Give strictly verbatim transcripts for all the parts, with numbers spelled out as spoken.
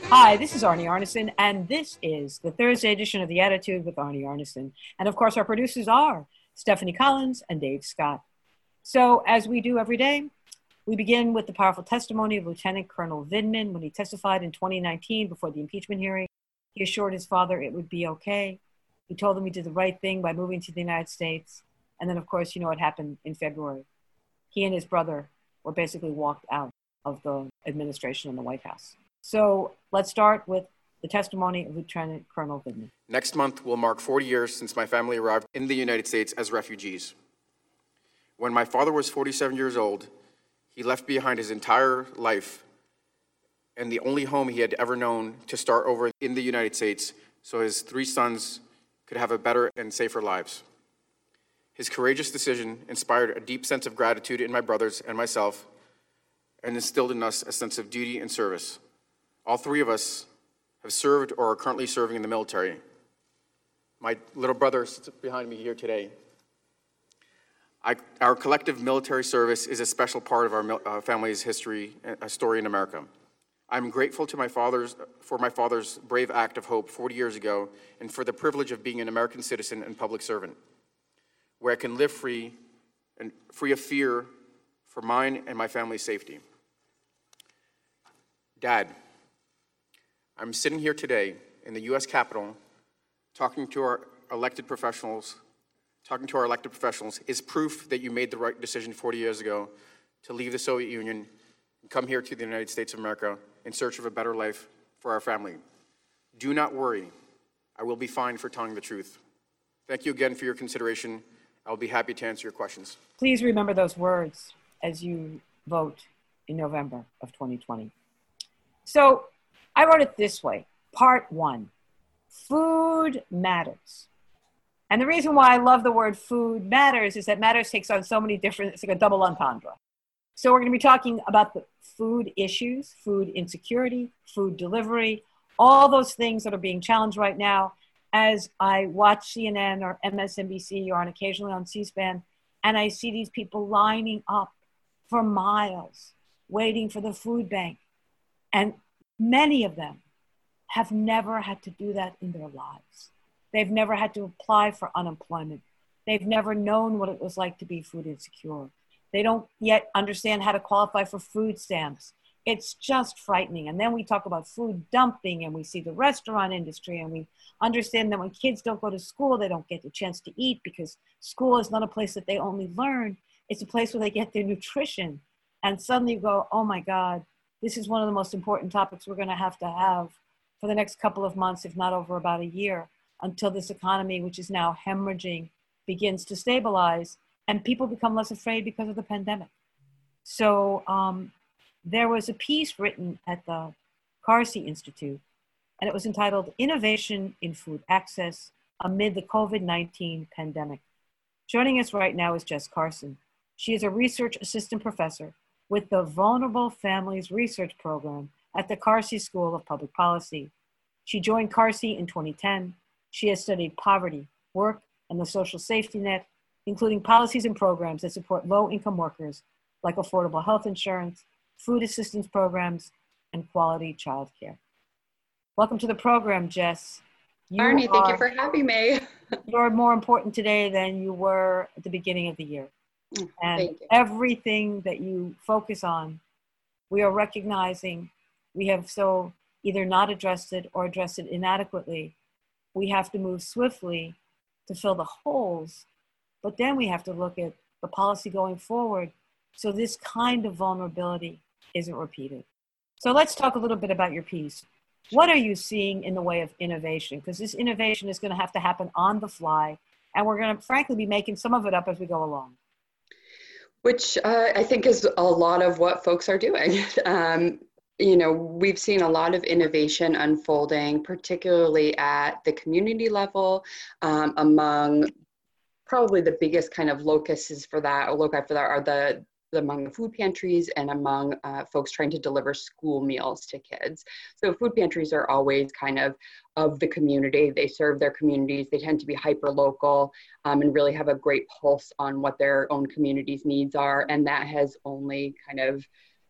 Hi, this is Arnie Arnesen, and this is the Thursday edition of The Attitude with Arnie Arnesen. And of course, our producers are Stephanie Collins and Dave Scott. So, as we do every day, we begin with the powerful testimony of Lieutenant Colonel Vindman when he testified in twenty nineteen before the impeachment hearing. He assured his father it would be okay. He told him he did the right thing by moving to the United States. And then, of course, you know what happened in February. He and his brother were basically walked out of the administration in the White House. So let's start with the testimony of Lieutenant Colonel Vindman. Next month will mark forty years since my family arrived in the United States as refugees. When my father was forty-seven years old, he left behind his entire life and the only home he had ever known to start over in the United States so his three sons could have a better and safer lives. His courageous decision inspired a deep sense of gratitude in my brothers and myself and instilled in us a sense of duty and service. All three of us have served or are currently serving in the military. My little brother sits behind me here today. I, our collective military service is a special part of our uh, family's history, uh, story in America. I'm grateful to my father's, for my father's brave act of hope forty years ago and for the privilege of being an American citizen and public servant, where I can live free and free of fear for mine and my family's safety. Dad, I'm sitting here today in the U S Capitol talking to our elected professionals, talking to our elected professionals is proof that you made the right decision forty years ago to leave the Soviet Union and come here to the United States of America in search of a better life for our family. Do not worry. I will be fine for telling the truth. Thank you again for your consideration. I'll be happy to answer your questions. Please remember those words as you vote in November of twenty twenty. So I wrote it this way. Part one, food matters. And the reason why I love the word food matters is that matters takes on so many different, it's like a double entendre. So we're going to be talking about the food issues, food insecurity, food delivery, all those things that are being challenged right now as I watch C N N or M S N B C or on occasionally on C-SPAN, and I see these people lining up for miles, waiting for the food bank. And many of them have never had to do that in their lives. They've never had to apply for unemployment. They've never known what it was like to be food insecure. They don't yet understand how to qualify for food stamps. It's just frightening. And then we talk about food dumping, and we see the restaurant industry, and we understand that when kids don't go to school, they don't get the chance to eat because school is not a place that they only learn. It's a place where they get their nutrition. And suddenly you go, oh my God, this is one of the most important topics we're going to have to have for the next couple of months, if not over about a year, until this economy, which is now hemorrhaging, begins to stabilize and people become less afraid because of the pandemic. So um, there was a piece written at the Carsey Institute, and it was entitled Innovation in Food Access Amid the COVID nineteen Pandemic. Joining us right now is Jess Carson. She is a research assistant professor with the Vulnerable Families Research Program at the Carsey School of Public Policy. She joined Carsey in twenty ten. She has studied poverty, work, and the social safety net, including policies and programs that support low-income workers like affordable health insurance, food assistance programs, and quality childcare. Welcome to the program, Jess. You Arnie, are, thank you for having me. You're more important today than you were at the beginning of the year. And everything that you focus on, we are recognizing we have so either not addressed it or addressed it inadequately. We have to move swiftly to fill the holes, but then we have to look at the policy going forward so this kind of vulnerability isn't repeated. So let's talk a little bit about your piece. What are you seeing in the way of innovation? Because this innovation is going to have to happen on the fly, and we're going to frankly be making some of it up as we go along. Which uh, I think is a lot of what folks are doing. Um, you know, we've seen a lot of innovation unfolding, particularly at the community level, um, among probably the biggest kind of locuses for that, or loci for that are the, among the food pantries and among uh, folks trying to deliver school meals to kids. So food pantries are always kind of of the community. They serve their communities. They tend to be hyper local um, and really have a great pulse on what their own community's needs are. And that has only kind of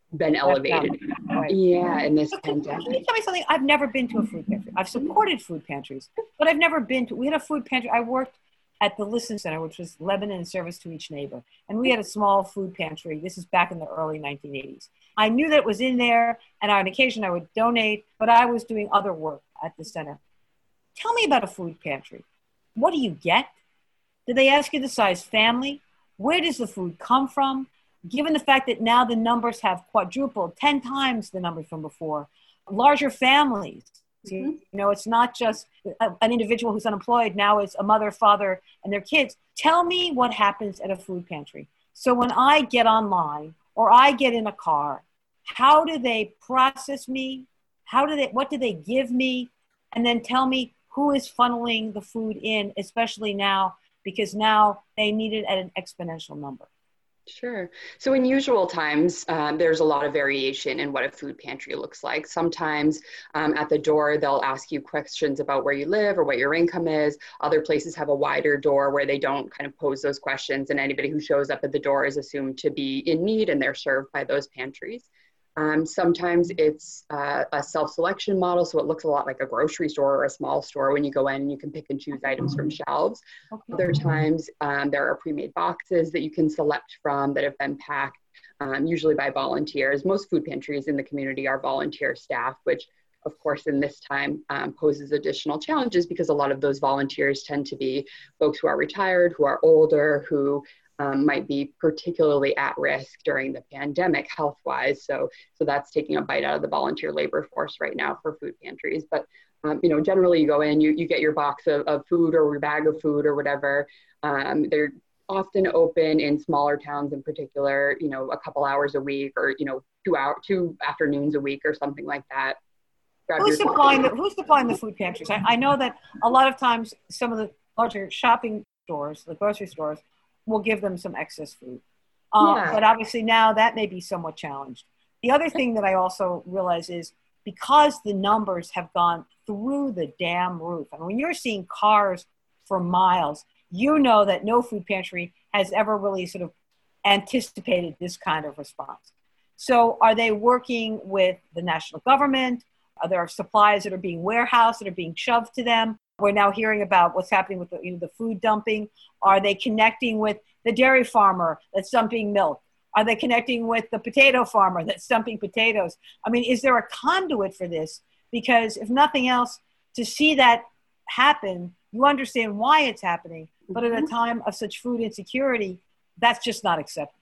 been elevated. Right. Yeah, in this So can, can you pandemic. tell me something? I've never been to a food pantry. I've supported food pantries, but I've never been to, we had a food pantry. I worked at the Listen Center, which was Lebanon service to each neighbor. And we had a small food pantry. This is back in the early nineteen eighties. I knew that it was in there, and on occasion I would donate, but I was doing other work at the center. Tell me about a food pantry. What do you get? Do they ask you the size family? Where does the food come from? Given the fact that now the numbers have quadrupled, ten times the numbers from before, larger families. Mm-hmm. You know, it's not just a, an individual who's unemployed. Now it's a mother, father, and their kids. Tell me what happens at a food pantry. So when I get online or I get in a car, how do they process me? How do they, what do they give me? And then tell me who is funneling the food in, especially now, because now they need it at an exponential number. Sure. So in usual times, um, there's a lot of variation in what a food pantry looks like. Sometimes um, at the door, they'll ask you questions about where you live or what your income is. Other places have a wider door where they don't kind of pose those questions, and anybody who shows up at the door is assumed to be in need and they're served by those pantries. Um, sometimes it's uh, a self-selection model, so it looks a lot like a grocery store or a small store. When you go in, you can pick and choose items from shelves. Okay. Other times, um, there are pre-made boxes that you can select from that have been packed, um, usually by volunteers. Most food pantries in the community are volunteer staff, which, of course, in this time um, poses additional challenges because a lot of those volunteers tend to be folks who are retired, who are older, who Um, might be particularly at risk during the pandemic health-wise. So, so that's taking a bite out of the volunteer labor force right now for food pantries. But, um, you know, generally you go in, you, you get your box of, of food or your bag of food or whatever. Um, they're often open in smaller towns in particular, you know, a couple hours a week or, you know, two hour, two afternoons a week or something like that. Who's supplying, the, who's supplying the food pantries? I, I know that a lot of times some of the larger shopping stores, the grocery stores, will give them some excess food. Um, yeah. But obviously now that may be somewhat challenged. The other thing that I also realize is because the numbers have gone through the damn roof, and when you're seeing cars for miles, you know that no food pantry has ever really sort of anticipated this kind of response. So are they working with the national government? Are there supplies that are being warehoused, that are being shoved to them? We're now hearing about what's happening with the, you know, the food dumping. Are they connecting with the dairy farmer that's dumping milk? Are they connecting with the potato farmer that's dumping potatoes? I mean, is there a conduit for this? Because if nothing else, to see that happen, you understand why it's happening. But at a time of such food insecurity, that's just not acceptable.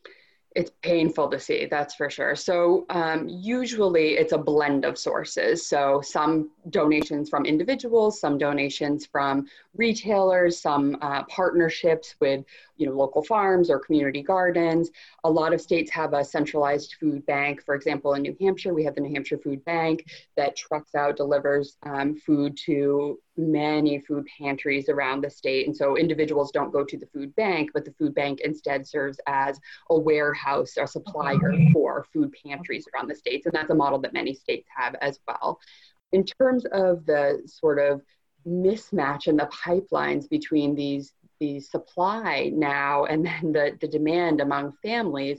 It's painful to see, that's for sure. So um, usually it's a blend of sources. So some donations from individuals, some donations from retailers, some uh, partnerships with you know, local farms or community gardens. A lot of states have a centralized food bank. For example, in New Hampshire, we have the New Hampshire Food Bank that trucks out, delivers um, food to many food pantries around the state. And so individuals don't go to the food bank, but the food bank instead serves as a warehouse or supplier for food pantries around the states. And that's a model that many states have as well. In terms of the sort of mismatch in the pipelines between these, these supply now and then the, the demand among families,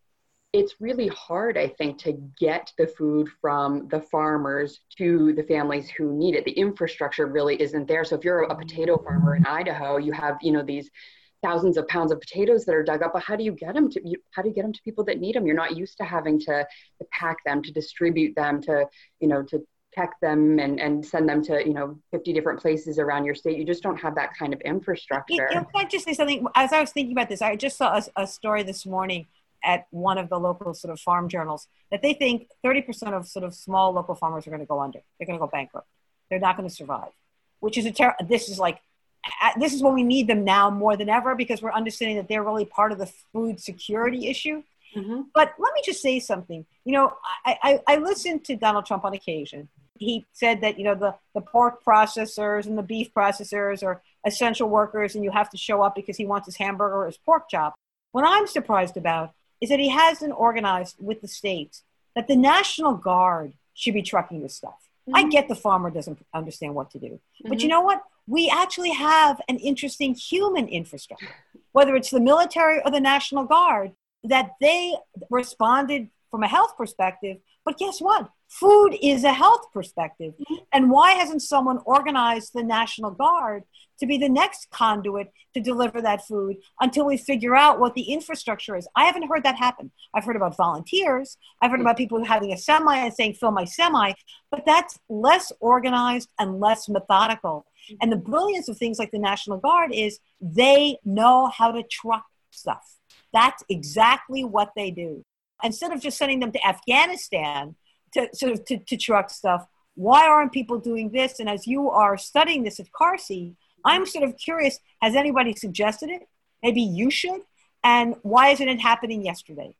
it's really hard, I think, to get the food from the farmers to the families who need it. The infrastructure really isn't there. So if you're a potato farmer in Idaho, you have, you know, these thousands of pounds of potatoes that are dug up, but how do you get them to, how do you get them to people that need them? You're not used to having to, to pack them, to distribute them, to, you know, to check them and, and send them to, you know, fifty different places around your state. You just don't have that kind of infrastructure. You know, can I just say something? As I was thinking about this, I just saw a, a story this morning at one of the local sort of farm journals that they think thirty percent of sort of small local farmers are going to go under. They're going to go bankrupt. They're not going to survive, which is a ter- this is like, this is when we need them now more than ever, because we're understanding that they're really part of the food security issue. Mm-hmm. But let me just say something. You know, I, I, I listened to Donald Trump on occasion. He said that, you know, the, the pork processors and the beef processors are essential workers and you have to show up because he wants his hamburger or his pork chop. What I'm surprised about is that he hasn't organized with the states that the National Guard should be trucking this stuff. Mm-hmm. I get the farmer doesn't understand what to do. Mm-hmm. But you know what? We actually have an interesting human infrastructure, whether it's the military or the National Guard, that they responded from a health perspective. But guess what? Food is a health perspective. And why hasn't someone organized the National Guard to be the next conduit to deliver that food until we figure out what the infrastructure is? I haven't heard that happen. I've heard about volunteers. I've heard about people having a semi and saying, fill my semi, but that's less organized and less methodical. And the brilliance of things like the National Guard is they know how to truck stuff. That's exactly what they do. Instead of just sending them to Afghanistan to sort of to, to truck stuff, why aren't people doing this? And as you are studying this at CARSI, I'm sort of curious, has anybody suggested it? Maybe you should. And why isn't it happening yesterday?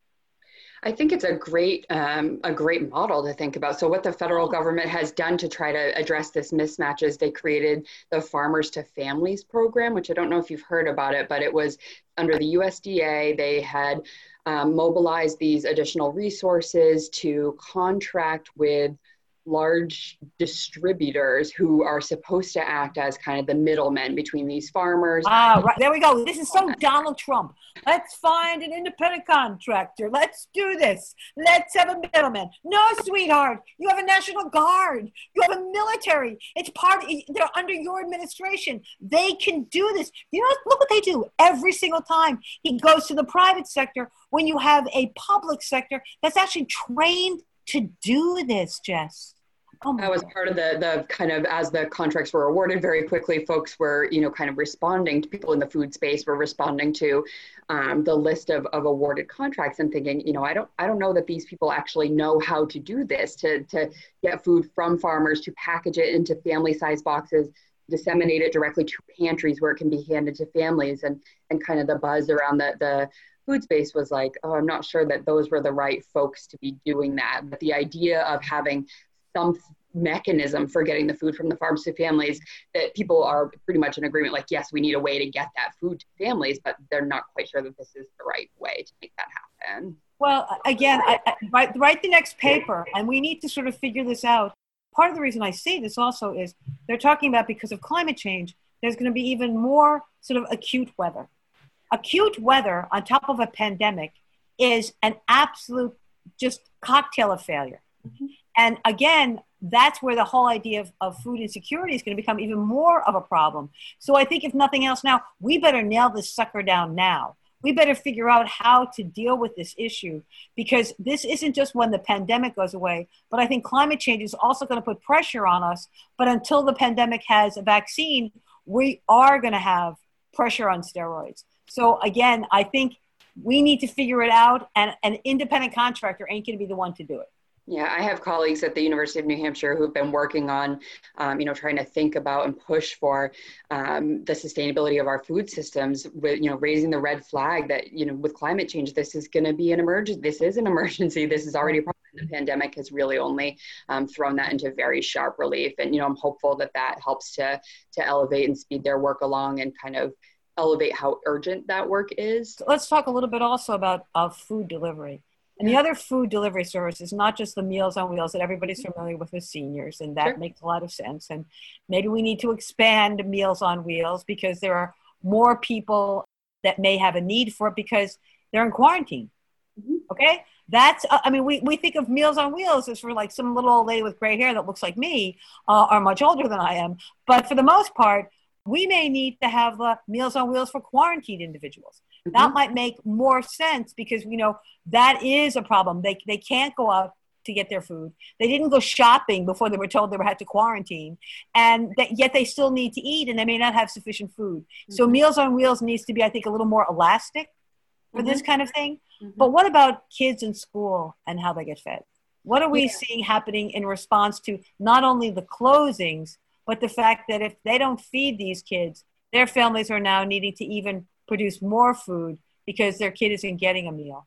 I think it's a great um, a great model to think about. So what the federal government has done to try to address this mismatch is they created the Farmers to Families program, which I don't know if you've heard about it, but it was under the U S D A. They had um, mobilized these additional resources to contract with large distributors who are supposed to act as kind of the middlemen between these farmers. Ah, right. There we go. This is so Donald Trump. Let's find an independent contractor. Let's do this. Let's have a middleman. No, sweetheart. You have a National Guard. You have a military. It's part, they're under your administration. They can do this. You know, look what they do every single time he goes to the private sector when you have a public sector that's actually trained to do this, Jess. Oh that was part of the the kind of, as the contracts were awarded very quickly, folks were, you know, kind of responding to, people in the food space were responding to um, the list of, of awarded contracts and thinking, you know, I don't I don't know that these people actually know how to do this, to, to get food from farmers, to package it into family size boxes, disseminate it directly to pantries where it can be handed to families, and, and kind of the buzz around the, the food space was like, oh, I'm not sure that those were the right folks to be doing that. But the idea of having some mechanism for getting the food from the farms to families, that people are pretty much in agreement, like, yes, we need a way to get that food to families, but they're not quite sure that this is the right way to make that happen. Well, again, I, I, write, write the next paper, and we need to sort of figure this out. Part of the reason I say this also is they're talking about, because of climate change, there's going to be even more sort of acute weather. Acute weather on top of a pandemic is an absolute just cocktail of failure. Mm-hmm. And again, that's where the whole idea of, of food insecurity is going to become even more of a problem. So I think if nothing else now, we better nail this sucker down now. We better figure out how to deal with this issue, because this isn't just when the pandemic goes away, but I think climate change is also going to put pressure on us. But until the pandemic has a vaccine, we are going to have pressure on steroids. So again, I think we need to figure it out, and an independent contractor ain't going to be the one to do it. Yeah, I have colleagues at the University of New Hampshire who've been working on, um, you know, trying to think about and push for um, the sustainability of our food systems, with, you know, raising the red flag that, you know, with climate change, this is going to be an emergency. This is an emergency. This is already a problem. The pandemic has really only um, thrown that into very sharp relief. And, you know, I'm hopeful that that helps to, to elevate and speed their work along and kind of elevate how urgent that work is. So let's talk a little bit also about uh, food delivery. And the other food delivery service is not just the Meals on Wheels that everybody's familiar with with seniors, and that sure. makes a lot of sense. And maybe we need to expand Meals on Wheels because there are more people that may have a need for it because they're in quarantine. Mm-hmm. Okay? That's, uh, I mean, we, we think of Meals on Wheels as for like some little old lady with gray hair that looks like me, uh, or much older than I am. But for the most part, we may need to have uh, Meals on Wheels for quarantined individuals. Mm-hmm. That might make more sense because, you know, that is a problem. They they can't go out to get their food. They didn't go shopping before they were told they were had to quarantine, and that, yet they still need to eat, and they may not have sufficient food. Mm-hmm. So Meals on Wheels needs to be, I think, a little more elastic for mm-hmm. this kind of thing. Mm-hmm. But what about kids in school and how they get fed? What are we yeah. seeing happening in response to not only the closings, but the fact that if they don't feed these kids, their families are now needing to even produce more food because their kid isn't getting a meal?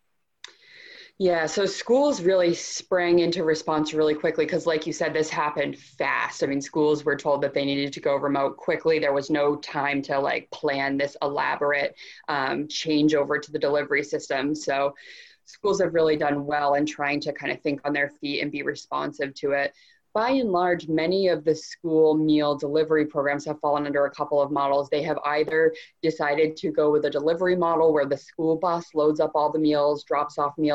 Yeah, so schools really sprang into response really quickly because, like you said, this happened fast. I mean, schools were told that they needed to go remote quickly. There was no time to like plan this elaborate um, changeover to the delivery system. So schools have really done well in trying to kind of think on their feet and be responsive to it. By and large, many of the school meal delivery programs have fallen under a couple of models. They have either decided to go with a delivery model where the school bus loads up all the meals, drops off meals at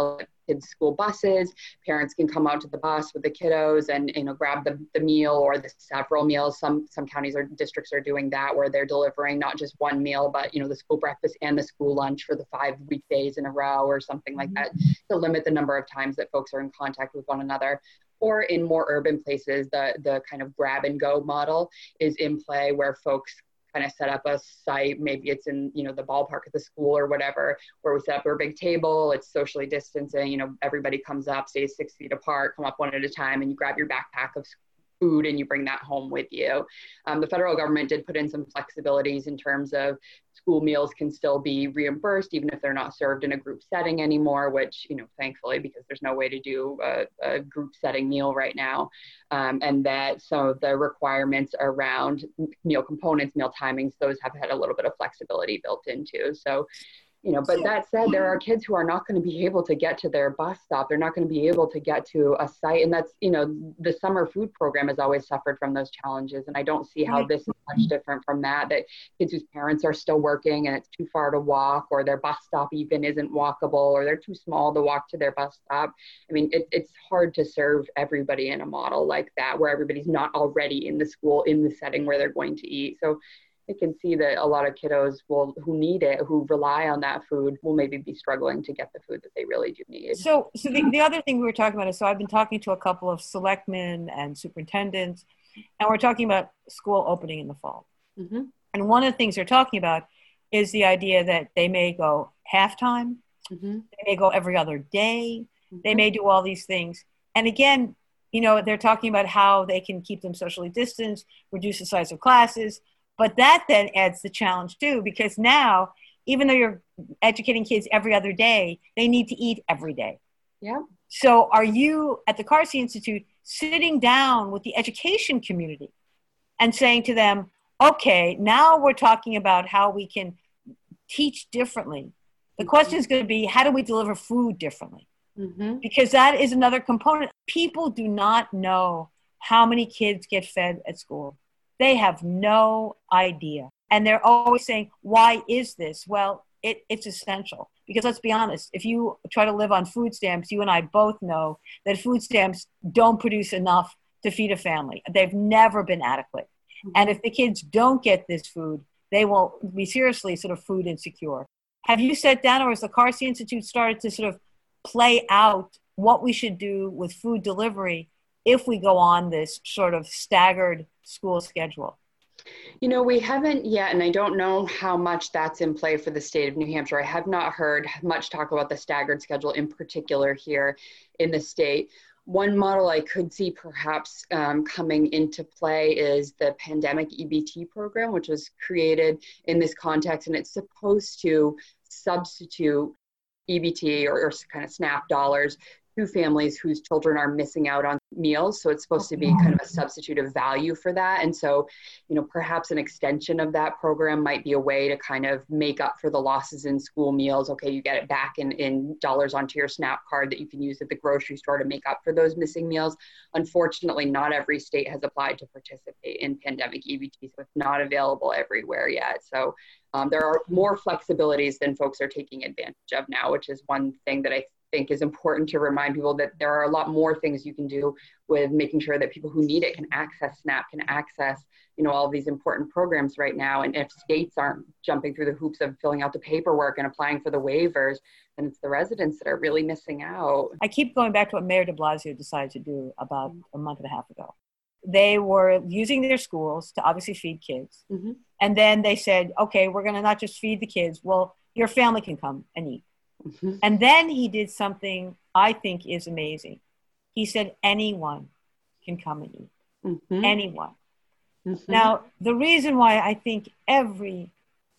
kids' school buses. Parents can come out to the bus with the kiddos and, you know, grab the, the meal or the several meals. Some some counties or districts are doing that, where they're delivering not just one meal, but, you know, the school breakfast and the school lunch for the five weekdays in a row or something like that, to limit the number of times that folks are in contact with one another. Or in more urban places, the, the kind of grab and go model is in play, where folks kind of set up a site. Maybe it's in, you know, the ballpark at the school or whatever, where we set up a big table, it's socially distancing, you know, everybody comes up, stays six feet apart, come up one at a time, and you grab your backpack of food and you bring that home with you. Um, the federal government did put in some flexibilities in terms of school meals can still be reimbursed, even if they're not served in a group setting anymore, which, you know, thankfully, because there's no way to do a, a group setting meal right now. Um, and that some of the requirements around meal components, meal timings, those have had a little bit of flexibility built into. So, you know, but that said, there are kids who are not going to be able to get to their bus stop. They're not going to be able to get to a site. And that's, you know, the summer food program has always suffered from those challenges. And I don't see how this is much different from that, that kids whose parents are still working and it's too far to walk, or their bus stop even isn't walkable, or they're too small to walk to their bus stop. I mean, it, it's hard to serve everybody in a model like that, where everybody's not already in the school, in the setting where they're going to eat. So I can see that a lot of kiddos will, who need it, who rely on that food, will maybe be struggling to get the food that they really do need. So, so the, the other thing we were talking about is, so I've been talking to a couple of selectmen and superintendents, and we're talking about school opening in the fall. Mm-hmm. And one of the things they're talking about is the idea that they may go half-time, mm-hmm. they may go every other day, mm-hmm. they may do all these things. And again, you know, they're talking about how they can keep them socially distanced, reduce the size of classes. But that then adds the challenge too, because now, even though you're educating kids every other day, they need to eat every day. Yeah. So are you at the Carsey Institute sitting down with the education community and saying to them, okay, now we're talking about how we can teach differently. The Mm-hmm. question is going to be, how do we deliver food differently? Mm-hmm. Because that is another component. People do not know how many kids get fed at school. They have no idea. And they're always saying, why is this? Well, it, it's essential. Because let's be honest, if you try to live on food stamps, you and I both know that food stamps don't produce enough to feed a family. They've never been adequate. Mm-hmm. And if the kids don't get this food, they will be seriously sort of food insecure. Have you sat down, or has the Carsey Institute started to sort of play out what we should do with food delivery if we go on this sort of staggered school schedule? You know, we haven't yet, and I don't know how much that's in play for the state of New Hampshire. I have not heard much talk about the staggered schedule in particular here in the state. One model I could see perhaps um, coming into play is the pandemic E B T program, which was created in this context, and it's supposed to substitute E B T or, or kind of SNAP dollars to families whose children are missing out on meals. So it's supposed to be kind of a substitute of value for that. And so, you know, perhaps an extension of that program might be a way to kind of make up for the losses in school meals. Okay, you get it back in, in dollars onto your SNAP card that you can use at the grocery store to make up for those missing meals. Unfortunately, not every state has applied to participate in pandemic E B T, so it's not available everywhere yet. So um, there are more flexibilities than folks are taking advantage of now, which is one thing that I think is important to remind people, that there are a lot more things you can do with making sure that people who need it can access SNAP, can access, you know, all of these important programs right now. And if states aren't jumping through the hoops of filling out the paperwork and applying for the waivers, then it's the residents that are really missing out. I keep going back to what Mayor de Blasio decided to do about a month and a half ago. They were using their schools to obviously feed kids. Mm-hmm. And then they said, okay, we're going to not just feed the kids. Well, your family can come and eat. Mm-hmm. And then he did something I think is amazing. He said, anyone can come and eat. Mm-hmm. Anyone. Mm-hmm. Now, the reason why I think every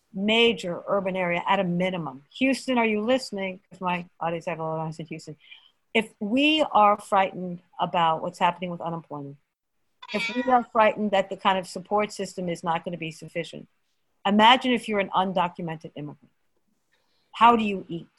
major urban area, at a minimum, Houston, are you listening? If my audience had a lot of in Houston. If we are frightened about what's happening with unemployment, if we are frightened that the kind of support system is not going to be sufficient, imagine if you're an undocumented immigrant. How do you eat?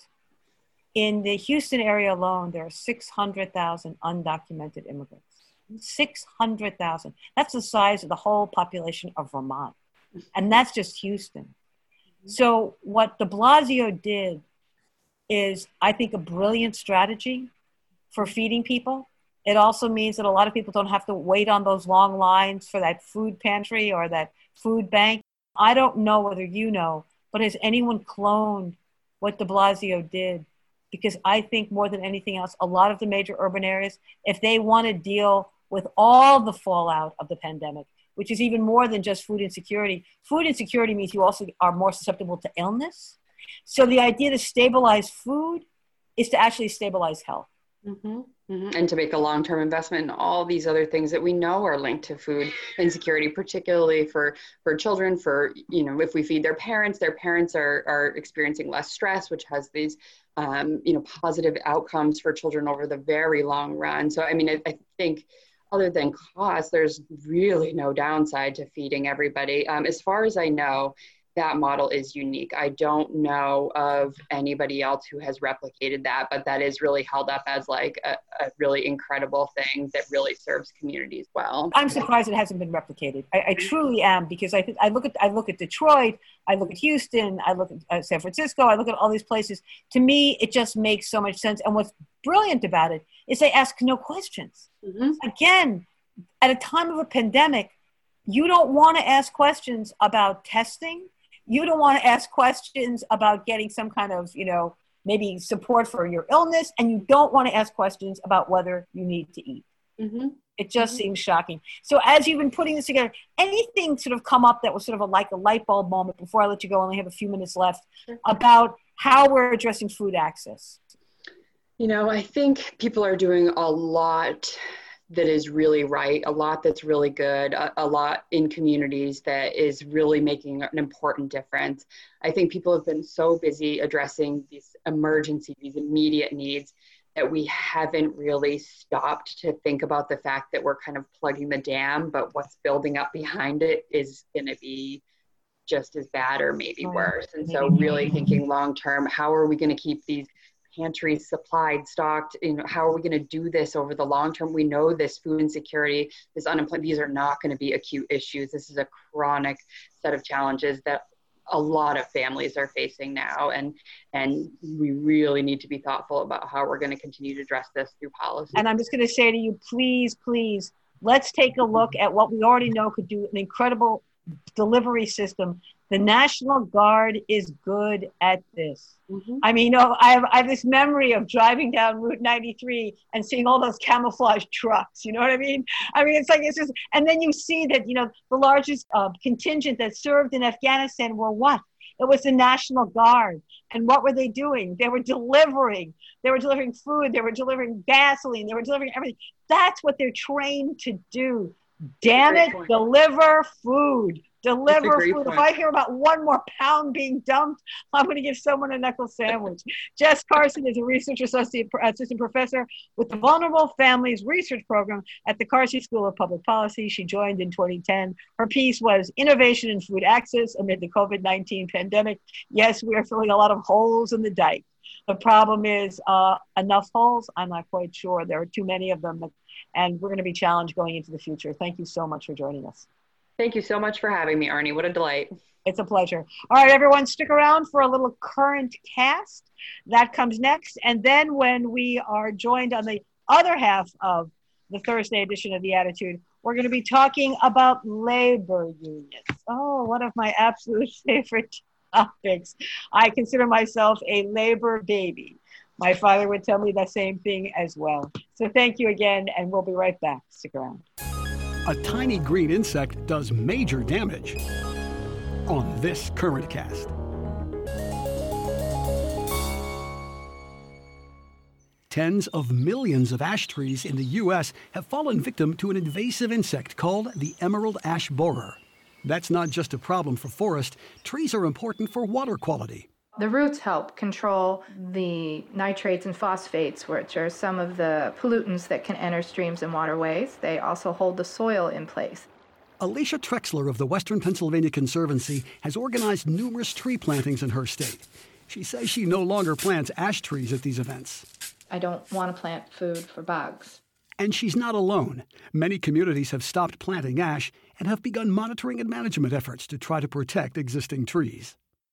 In the Houston area alone, there are six hundred thousand undocumented immigrants. six hundred thousand. That's the size of the whole population of Vermont. And that's just Houston. So what de Blasio did is, I think, a brilliant strategy for feeding people. It also means that a lot of people don't have to wait on those long lines for that food pantry or that food bank. I don't know whether you know, but has anyone cloned what de Blasio did? Because I think more than anything else, a lot of the major urban areas, if they want to deal with all the fallout of the pandemic, which is even more than just food insecurity. Food insecurity means you also are more susceptible to illness. So the idea to stabilize food is to actually stabilize health. Mm-hmm. Mm-hmm. And to make a long-term investment in all these other things that we know are linked to food insecurity, particularly for, for children, for, you know, if we feed their parents, their parents are, are experiencing less stress, which has these, um, you know, positive outcomes for children over the very long run. So, I mean, I, I think other than cost, there's really no downside to feeding everybody. Um, as far as I know, that model is unique. I don't know of anybody else who has replicated that, but that is really held up as like a, a really incredible thing that really serves communities well. I'm surprised it hasn't been replicated. I, I truly am, because I think I look at I look at Detroit, I look at Houston, I look at uh, San Francisco, I look at all these places. To me, it just makes so much sense. And what's brilliant about it is they ask no questions. Mm-hmm. Again, at a time of a pandemic, you don't want to ask questions about testing. You don't want to ask questions about getting some kind of, you know, maybe support for your illness. And you don't want to ask questions about whether you need to eat. Mm-hmm. It just mm-hmm. seems shocking. So as you've been putting this together, anything sort of come up that was sort of a, like a light bulb moment before I let you go, I only have a few minutes left, sure. about how we're addressing food access? You know, I think people are doing a lot that is really right, a lot that's really good, a, a lot in communities that is really making an important difference. I think people have been so busy addressing these emergency, these immediate needs, that we haven't really stopped to think about the fact that we're kind of plugging the dam, but what's building up behind it is going to be just as bad or maybe worse. And so really thinking long-term, how are we going to keep these pantries supplied, stocked, you know, how are we going to do this over the long term? We know this food insecurity, this unemployment, these are not going to be acute issues. This is a chronic set of challenges that a lot of families are facing now. And, and we really need to be thoughtful about how we're going to continue to address this through policy. And I'm just going to say to you, please, please, let's take a look at what we already know could do an incredible delivery system. The National Guard is good at this. Mm-hmm. I mean, you know, I have, I have this memory of driving down Route ninety-three and seeing all those camouflage trucks. You know what I mean? I mean, it's like, it's just, and then you see that, you know, the largest uh, contingent that served in Afghanistan were what? It was the National Guard. And what were they doing? They were delivering. They were delivering food. They were delivering gasoline. They were delivering everything. That's what they're trained to do. Damn it, point. Deliver food. Deliver food. Point. If I hear about one more pound being dumped, I'm going to give someone a knuckle sandwich. Jess Carson is a research associate assistant professor with the Vulnerable Families Research Program at the Carsey School of Public Policy. She joined in twenty ten. Her piece was Innovation in Food Access Amid the COVID nineteen Pandemic. Yes, we are filling a lot of holes in the dike. The problem is uh, enough holes? I'm not quite sure. There are too many of them, and we're going to be challenged going into the future. Thank you so much for joining us. Thank you so much for having me, Arnie. What a delight. It's a pleasure. All right, everyone, stick around for a little current cast. That comes next. And then when we are joined on the other half of the Thursday edition of The Attitude, we're going to be talking about labor unions. Oh, one of my absolute favorite topics. I consider myself a labor baby. My father would tell me the same thing as well. So thank you again, and we'll be right back. Stick around. A tiny green insect does major damage on this current cast. Tens of millions of ash trees in the U S have fallen victim to an invasive insect called the emerald ash borer. That's not just a problem for forest. Trees are important for water quality. The roots help control the nitrates and phosphates, which are some of the pollutants that can enter streams and waterways. They also hold the soil in place. Alicia Trexler of the Western Pennsylvania Conservancy has organized numerous tree plantings in her state. She says she no longer plants ash trees at these events. I don't want to plant food for bugs. And she's not alone. Many communities have stopped planting ash and have begun monitoring and management efforts to try to protect existing trees.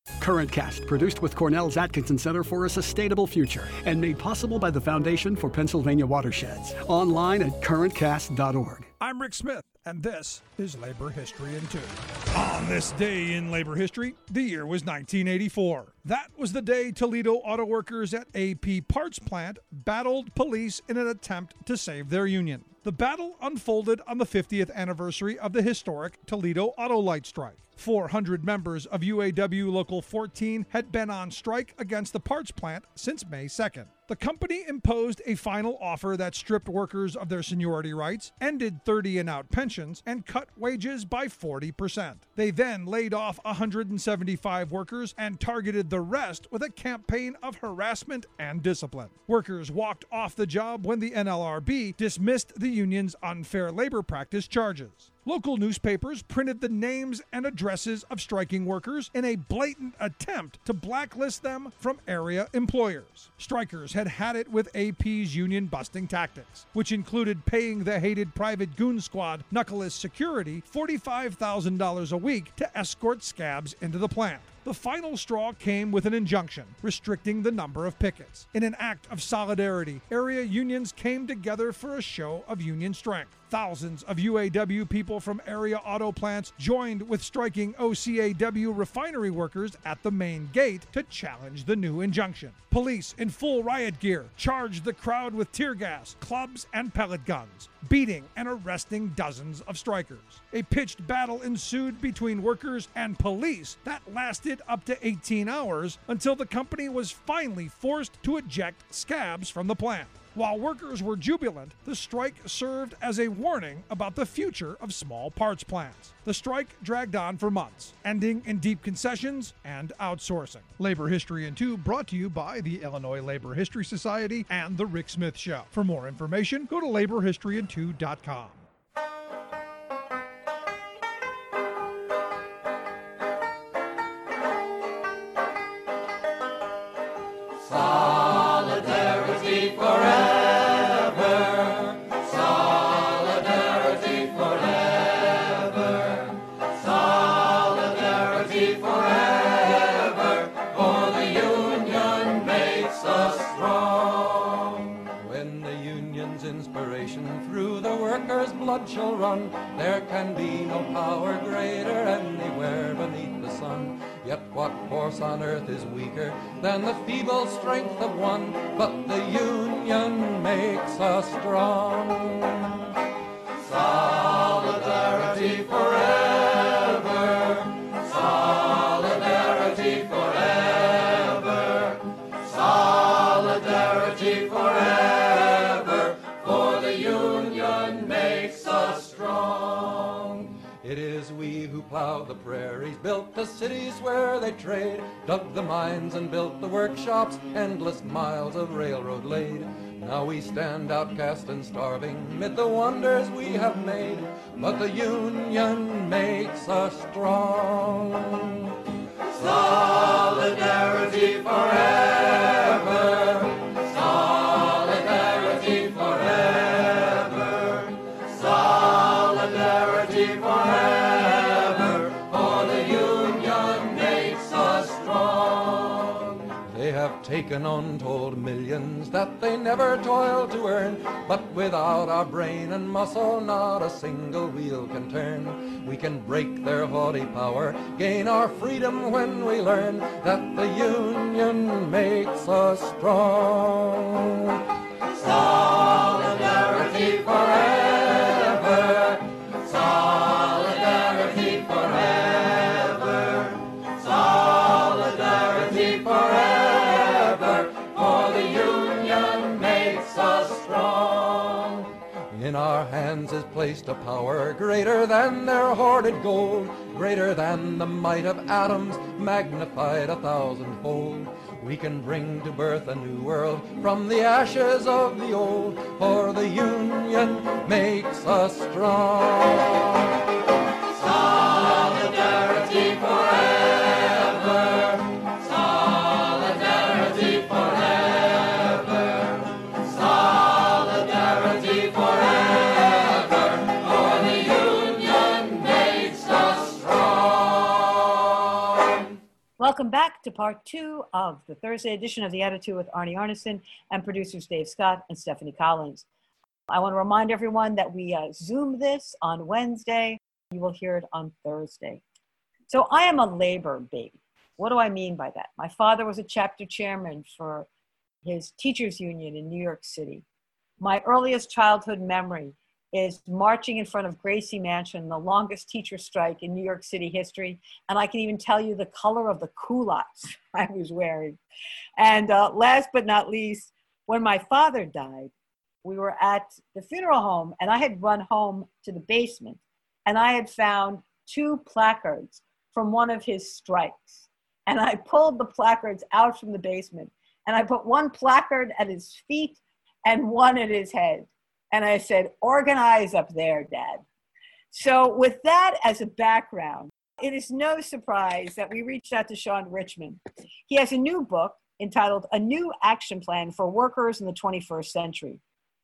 Current Cast, produced with Cornell's Atkinson Center for a Sustainable Future and made possible by the Foundation for Pennsylvania Watersheds. Online at current cast dot org. I'm Rick Smith, and this is Labor History in Two. On this day in labor history, the year was nineteen eighty-four. That was the day Toledo auto workers at A P Parts Plant battled police in an attempt to save their union. The battle unfolded on the fiftieth anniversary of the historic Toledo Auto Light Strike. four hundred members of U A W Local fourteen had been on strike against the parts plant since May second. The company imposed a final offer that stripped workers of their seniority rights, ended thirty and out pensions, and cut wages by forty percent. They then laid off one hundred seventy-five workers and targeted the rest with a campaign of harassment and discipline. Workers walked off the job when the N L R B dismissed the union's unfair labor practice charges. Local newspapers printed the names and addresses of striking workers in a blatant attempt to blacklist them from area employers. Strikers had had it with A P's union-busting tactics, which included paying the hated private goon squad Knuckleus Security forty-five thousand dollars a week to escort scabs into the plant. The final straw came with an injunction restricting the number of pickets. In an act of solidarity, area unions came together for a show of union strength. Thousands of U A W people from area auto plants joined with striking O C A W refinery workers at the main gate to challenge the new injunction. Police in full riot gear charged the crowd with tear gas, clubs, and pellet guns, beating and arresting dozens of strikers. A pitched battle ensued between workers and police that lasted up to eighteen hours until the company was finally forced to eject scabs from the plant. While workers were jubilant, the strike served as a warning about the future of small parts plants. The strike dragged on for months, ending in deep concessions and outsourcing. Labor History in Two brought to you by the Illinois Labor History Society and The Rick Smith Show. For more information, go to labor history in two dot com. Solidarity forever, solidarity forever, solidarity forever, for the union makes us strong. When the union's inspiration through the workers' blood shall run, there can be no power greater anywhere beneath the sun. Yet what force on earth is weaker than the feeble strength of one? But the union makes us strong. Solidarity forever, solidarity forever, solidarity forever, for the union makes us strong. It is we who plowed the prairies, built the cities where they trade, dug the mines and built the workshops, endless miles of railroad laid. Now we stand outcast and starving mid the wonders we have made, but the union makes us strong. Solidarity forever, solidarity forever, solidarity forever, for the union makes us strong. They have taken untold millions that they never toiled to earn, but without our brain and muscle not a single wheel can turn. We can break their haughty power, gain our freedom when we learn that the union makes us strong. Solidarity forever, solidarity forever, solidarity forever, for the union makes us strong. In our hands is placed a power greater than their hoarded gold, greater than the might of atoms, magnified a thousandfold. We can bring to birth a new world from the ashes of the old, for the union makes us strong. Solidarity forever, solidarity forever, solidarity forever, for the union makes us strong. Welcome back to part two of the Thursday edition of The Attitude with Arnie Arnesen and producers Dave Scott and Stephanie Collins. I want to remind everyone that we uh, Zoom this on Wednesday. You will hear it on Thursday. So I am a labor baby. What do I mean by that? My father was a chapter chairman for his teachers union in New York City. My earliest childhood memory is marching in front of Gracie Mansion, the longest teacher strike in New York City history. And I can even tell you the color of the culottes I was wearing. And uh, last but not least, when my father died, we were at the funeral home and I had run home to the basement and I had found two placards from one of his strikes. And I pulled the placards out from the basement and I put one placard at his feet and one at his head. And I said, organize up there, Dad. So with that as a background, it is no surprise that we reached out to Sean Richman. He has a new book entitled A New Action Plan for Workers in the twenty-first Century.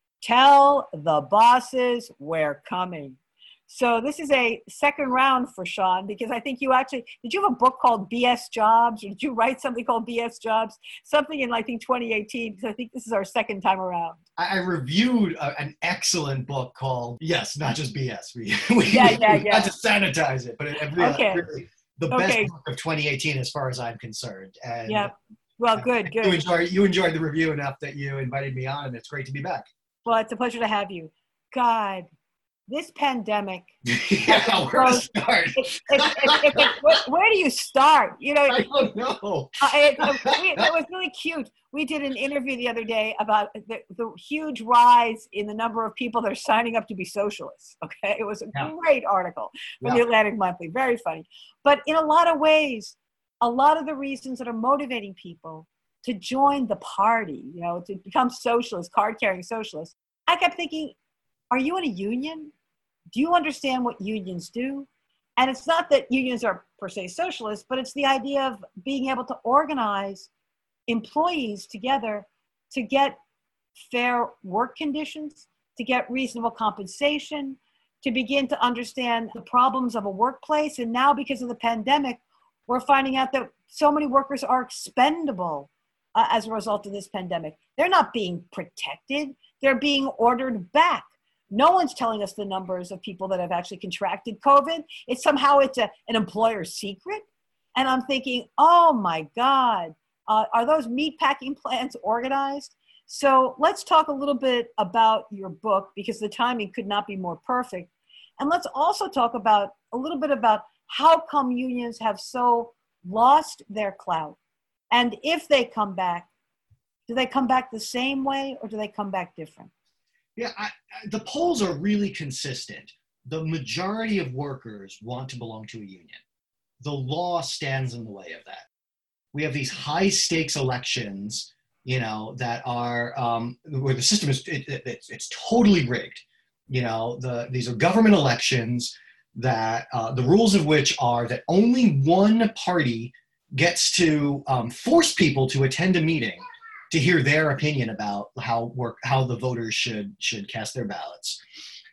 Tell the bosses we're coming. So this is a second round for Sean, because I think you actually, did you have a book called B S Jobs? Or did you write something called B S Jobs? Something in, I think, twenty eighteen, because I think this is our second time around. I reviewed a, an excellent book called, yes, not just B S. We, we, yeah, yeah, we yeah. had to sanitize it, but it, it really, okay. really the okay. best book of twenty eighteen as far as I'm concerned. And yeah, well, good, good. You enjoyed, you enjoyed the review enough that you invited me on, and it's great to be back. Well, it's a pleasure to have you. God, this pandemic. yeah, where to start? It, it, it, it, where, where do you start? You know, I don't know. Uh, it, uh, we, it was really cute. We did an interview the other day about the, the huge rise in the number of people that are signing up to be socialists. Okay, it was a yeah. great article from yeah. the Atlantic Monthly. Very funny. But in a lot of ways, a lot of the reasons that are motivating people to join the party, you know, to become socialists, card-carrying socialists, I kept thinking, are you in a union? Do you understand what unions do? And it's not that unions are per se socialist, but it's the idea of being able to organize employees together to get fair work conditions, to get reasonable compensation, to begin to understand the problems of a workplace. And now, because of the pandemic, we're finding out that so many workers are expendable uh, as a result of this pandemic. They're not being protected. They're being ordered back. No one's telling us the numbers of people that have actually contracted COVID. It's somehow it's a, an employer's secret. And I'm thinking, oh my God, uh, are those meatpacking plants organized? So let's talk a little bit about your book, because the timing could not be more perfect. And let's also talk about a little bit about how come unions have so lost their clout. And if they come back, do they come back the same way or do they come back different? Yeah, I, I, the polls are really consistent. The majority of workers want to belong to a union. The law stands in the way of that. We have these high stakes elections, you know, that are um, where the system is, it, it, it's, it's totally rigged. You know, the, these are government elections that uh, the rules of which are that only one party gets to um, force people to attend a meeting to hear their opinion about how work, how the voters should should cast their ballots,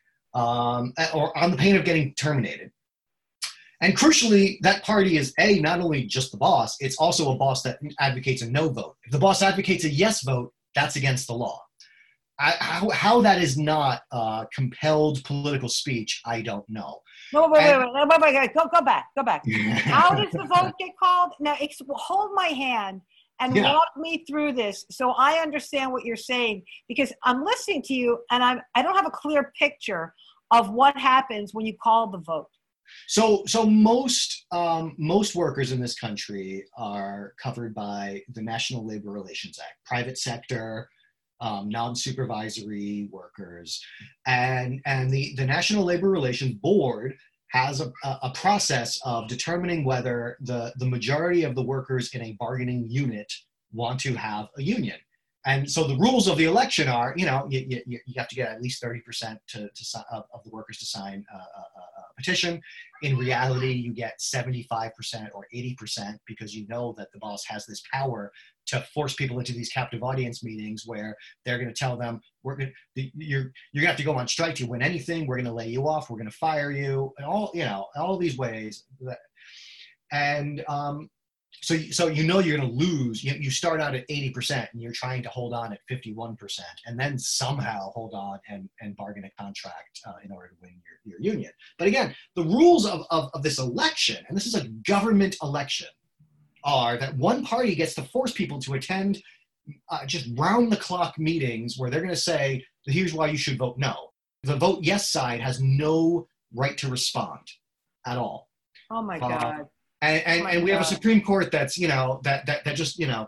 um, or on the pain of getting terminated. And crucially, that party is A, not only just the boss, it's also a boss that advocates a no vote. If the boss advocates a yes vote, that's against the law. I, how, how that is not uh, compelled political speech, I don't know. No, wait, and, wait, wait, wait, wait, go, go back, go back. How does the vote get called? Now, ex- hold my hand and yeah. walk me through this so I understand what you're saying, because I'm listening to you and I'm, I don't have a clear picture of what happens when you call the vote. So, so most um, most workers in this country are covered by the National Labor Relations Act, private sector, um, non-supervisory workers, and and the, the National Labor Relations Board has a, a process of determining whether the, the majority of the workers in a bargaining unit want to have a union. And so the rules of the election are, you know, you, you, you have to get at least thirty percent to, to, of, of the workers to sign a, a, a petition. In reality, you get seventy-five percent or eighty percent because you know that the boss has this power to force people into these captive audience meetings where they're going to tell them, we're going to, you're, you're going to have to go on strike to win anything. We're going to lay you off. We're going to fire you, and all, you know, all these ways. That, and, um, so, so you know you're going to lose. You, you start out at eighty percent and you're trying to hold on at fifty-one percent and then somehow hold on and, and bargain a contract uh, in order to win your, your union. But again, the rules of, of, of this election, and this is a government election, are that one party gets to force people to attend uh, just round-the-clock meetings where they're going to say, here's why you should vote no. The vote yes side has no right to respond at all. Oh, my uh, God. And, and, oh and we God. have a Supreme Court that's, you know, that, that, that just, you know,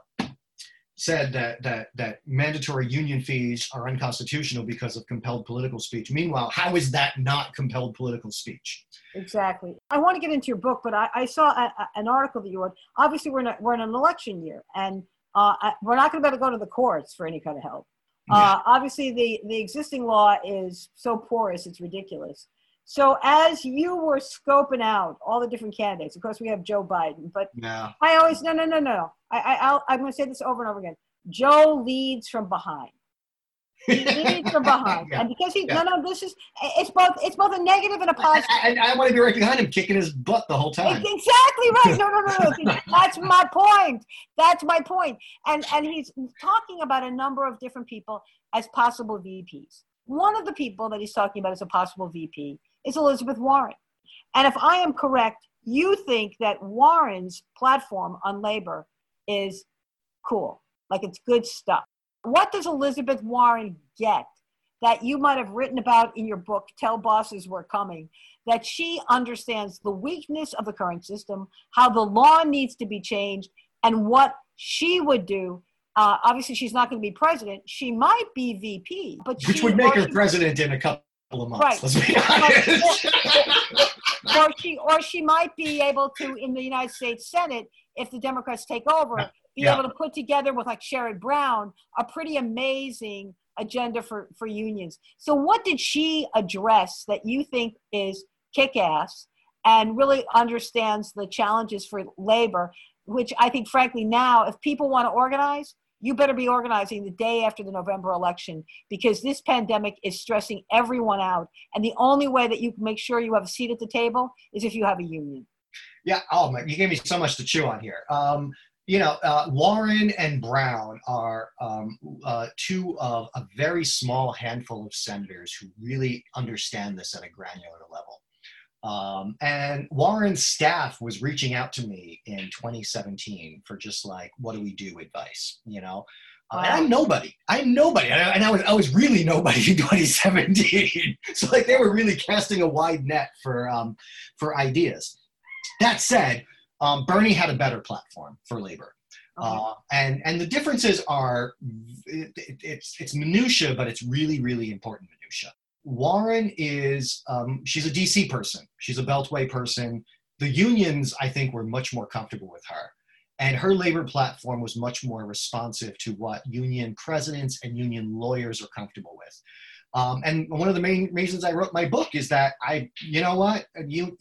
said that, that, that mandatory union fees are unconstitutional because of compelled political speech. Meanwhile, how is that not compelled political speech? Exactly. I want to get into your book, but I, I saw a, a, an article that you wrote. Obviously, we're in, a, we're in an election year, and uh, I, we're not going to be able to go to the courts for any kind of help. Uh, yeah. Obviously, the, the existing law is so porous, it's ridiculous. So as you were scoping out all the different candidates, of course, we have Joe Biden, but yeah. I always, no, no, no, no. I, I, I'll, I'm going to say this over and over again. Joe leads from behind. He leads from behind. yeah. And because he, yeah. no, no, this is, it's both, it's both a negative and a positive. I, I, I want to be right behind him, kicking his butt the whole time. Exactly right. No, no, no, no. That's my point. That's my point. And, and he's talking about a number of different people as possible V Ps. One of the people that he's talking about as a possible V P is Elizabeth Warren. And if I am correct, you think that Warren's platform on labor is cool, like it's good stuff. What does Elizabeth Warren get that you might have written about in your book, Tell Bosses We're Coming, that she understands the weakness of the current system, how the law needs to be changed, and what she would do? Uh, obviously, she's not going to be president. She might be V P, but which she, would make her she, president in a couple of months. Right. Let's be honest. or she, or she might be able to, in the United States Senate, if the Democrats take over, yeah. be yeah. able to put together with like Sherrod Brown a pretty amazing agenda for, for unions. So, what did she address that you think is kick-ass and really understands the challenges for labor? Which I think, frankly, now, if people want to organize, you better be organizing the day after the November election, because this pandemic is stressing everyone out. And the only way that you can make sure you have a seat at the table is if you have a union. Yeah. Oh, my, you gave me so much to chew on here. Um, you know, uh, Warren and Brown are um, uh, two of a very small handful of senators who really understand this at a granular level. Um, and Warren's staff was reaching out to me in twenty seventeen for just like, what do we do advice, you know? Uh, wow. And I'm nobody. I'm nobody. And I was I was really nobody in twenty seventeen. So like they were really casting a wide net for um, for ideas. That said, um, Bernie had a better platform for labor. Okay. Uh, and, and the differences are, it, it, it's, it's minutia, but it's really, really important minutia. Warren is, um, she's a D C person. She's a Beltway person. The unions, I think, were much more comfortable with her. And her labor platform was much more responsive to what union presidents and union lawyers are comfortable with. Um, and one of the main reasons I wrote my book is that I, you know what, you,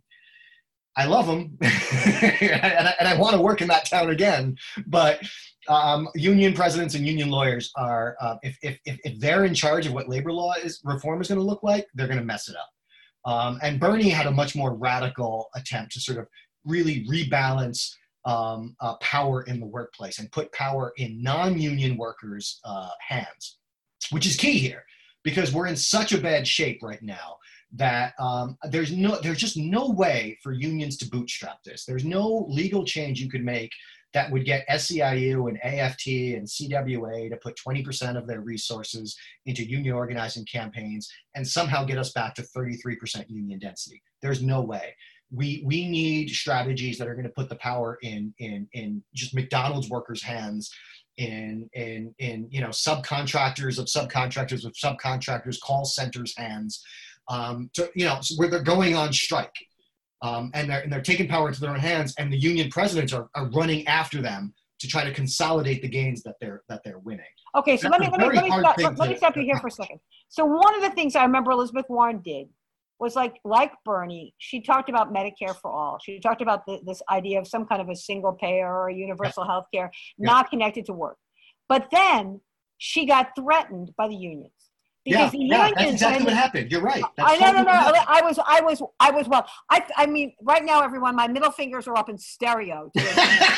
I love them, and I, and I want to work in that town again. But um, union presidents and union lawyers are, uh, if, if, if, if they're in charge of what labor law is, reform is going to look like, they're going to mess it up. Um, and Bernie had a much more radical attempt to sort of really rebalance um, uh, power in the workplace and put power in non-union workers' uh, hands, which is key here, because we're in such a bad shape right now that um, there's no, there's just no way for unions to bootstrap this. There's no legal change you could make that would get S E I U and A F T and C W A to put twenty percent of their resources into union organizing campaigns and somehow get us back to thirty-three percent union density. There's no way. We we need strategies that are going to put the power in in in just McDonald's workers' hands, in in in you know subcontractors of subcontractors of subcontractors, call centers' hands. Um, to, you know, where they're going on strike, um, and they're and they're taking power into their own hands, and the union presidents are, are running after them to try to consolidate the gains that they're that they're winning. Okay, so let me let me let me stop, let, let me stop you here for a second. So one of the things I remember Elizabeth Warren did was like like Bernie, she talked about Medicare for all. She talked about the, this idea of some kind of a single payer or a universal yeah. health care, yeah. not connected to work. But then she got threatened by the unions. Because yeah, the yeah, unions that's exactly and what the- happened. You're right. That's I no no totally no. what happened. I was I was I was well. I I mean, right now, everyone, my middle fingers are up in stereo. To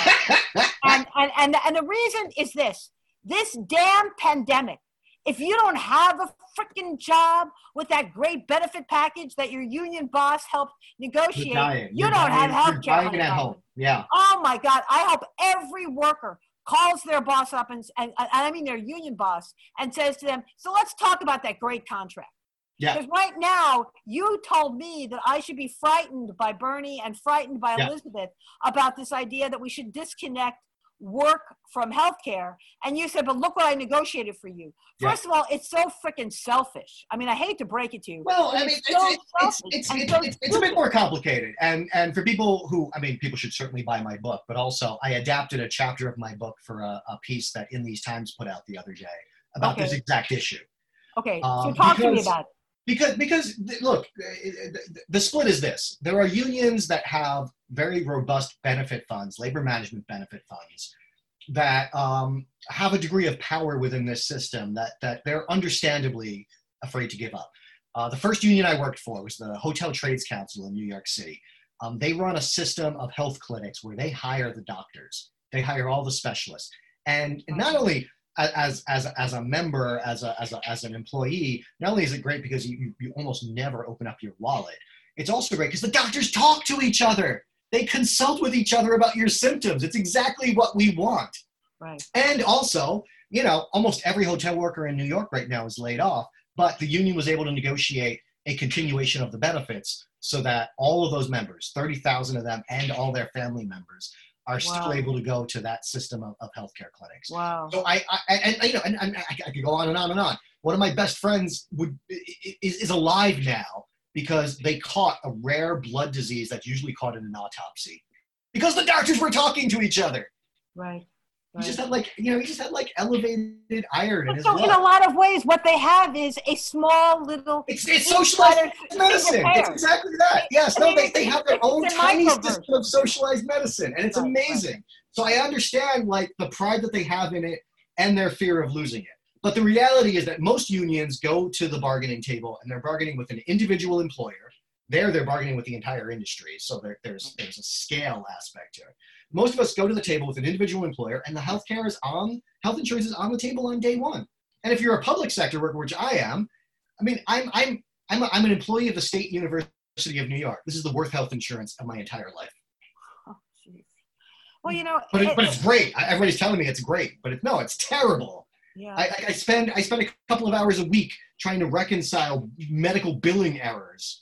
this. and, and and and the reason is this: this damn pandemic. If you don't have a freaking job with that great benefit package that your union boss helped negotiate, You're dying. you You're don't dying. have health You're care. dying at home. Yeah. Oh my God! I hope every worker calls their boss up and, and, and I mean their union boss and says to them, so let's talk about that great contract. Yeah. Because right now, you told me that I should be frightened by Bernie and frightened by Yeah. Elizabeth about this idea that we should disconnect work from healthcare. And you said, but look what I negotiated for you. Yeah. First of all, it's so freaking selfish. I mean, I hate to break it to you. Well, but I mean, it's, so it's, it's, selfish it's, and it's, so it's, it's a bit stupid. more complicated. And, and for people who, I mean, people should certainly buy my book, but also I adapted a chapter of my book for a, a piece that In These Times put out the other day about Okay. this exact issue. Okay, so Um, talk to me because- about it. Because, because th- look, uh, the- the split is this. There are unions that have very robust benefit funds, labor management benefit funds, that um, have a degree of power within this system that, that they're understandably afraid to give up. Uh, the first union I worked for was the Hotel Trades Council in New York City. Um, they run a system of health clinics where they hire the doctors. They hire all the specialists. And not only as, as, as a member, as, a, as, a, as an employee, not only is it great because you, you almost never open up your wallet, it's also great because the doctors talk to each other. They consult with each other about your symptoms. It's exactly what we want. Right. And also, you know, almost every hotel worker in New York right now is laid off, but the union was able to negotiate a continuation of the benefits so that all of those members, thirty thousand of them and all their family members, are Wow. still able to go to that system of, of healthcare clinics. Wow. So I, I and, and you know, and, and I, I could go on and on and on. One of my best friends would is, is alive now because they caught a rare blood disease that's usually caught in an autopsy because the doctors were talking to each other. Right. He just had like, you know, he just had like elevated iron in his So blood. in a lot of ways, what they have is a small little. It's, it's socialized insider medicine. single It's pair. exactly that. Yes, I no, mean, they, it's- they have their it's own a tiny microversion. system of socialized medicine, and it's Right, right. amazing. So I understand like the pride that they have in it and their fear of losing it. But the reality is that most unions go to the bargaining table and they're bargaining with an individual employer. There, they're bargaining with the entire industry. So there, there's there's a scale aspect to it. Most of us go to the table with an individual employer, and the healthcare is on, health insurance is on the table on day one. And if you're a public sector worker, which I am, I mean, I'm I'm I'm, a, I'm an employee of the State University of New York. This is the worst health insurance of my entire life. Oh, jeez. Well, you know, But it, it- but it's great. Everybody's telling me it's great, but it, no, it's terrible. yeah. I, I- I spend I spend a couple of hours a week trying to reconcile medical billing errors.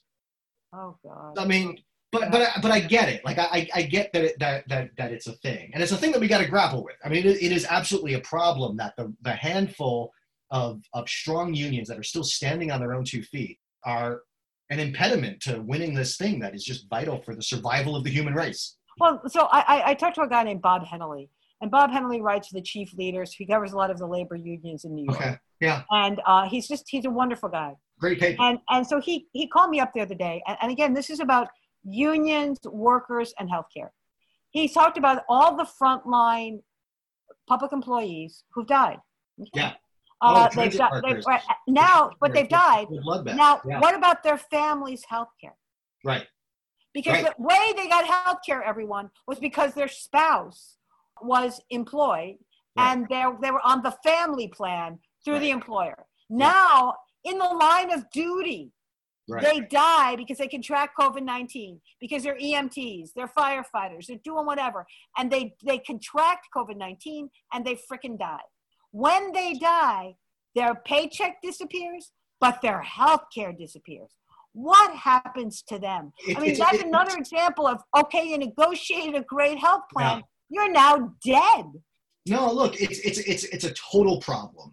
oh God. I mean, but but I, but I get it. Like I I get that it, that that that it's a thing, and it's a thing that we got to grapple with. I mean, it, it is absolutely a problem that the the handful of of strong unions that are still standing on their own two feet are an impediment to winning this thing that is just vital for the survival of the human race. Well, so I, I, I talked to a guy named Bob Henley, and Bob Henley writes for the Chief Leaders. He covers a lot of the labor unions in New York, Okay. Yeah. and uh, he's just he's a wonderful guy. Great paper. And and so he he called me up the other day, and, and again, this is about unions, workers, and healthcare. He talked about all the frontline public employees who've died. Okay. Yeah. Uh, Oh, the they've transit di- workers. they've, right, now, but they've died. The bloodbath. Now, Yeah. what about their families' health care? Right. Because Right. the way they got health care, everyone, was because their spouse was employed Right. and they they were on the family plan through the Right. employer. Now, in the line of duty, Right. they die because they contract COVID nineteen, because they're E M Ts, they're firefighters, they're doing whatever. And they, they contract COVID nineteen and they frickin' die. When they die, their paycheck disappears, but their health care disappears. What happens to them? It- I mean, it's- that's it- another example of, okay, you negotiated a great health plan. Yeah. You're now dead. No, look, it's it's it's it's a total problem,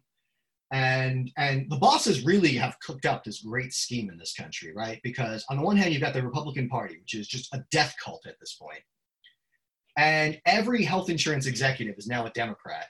and and the bosses really have cooked up this great scheme in this country, right? Because on the one hand, you've got the Republican Party, which is just a death cult at this point, and every health insurance executive is now a Democrat.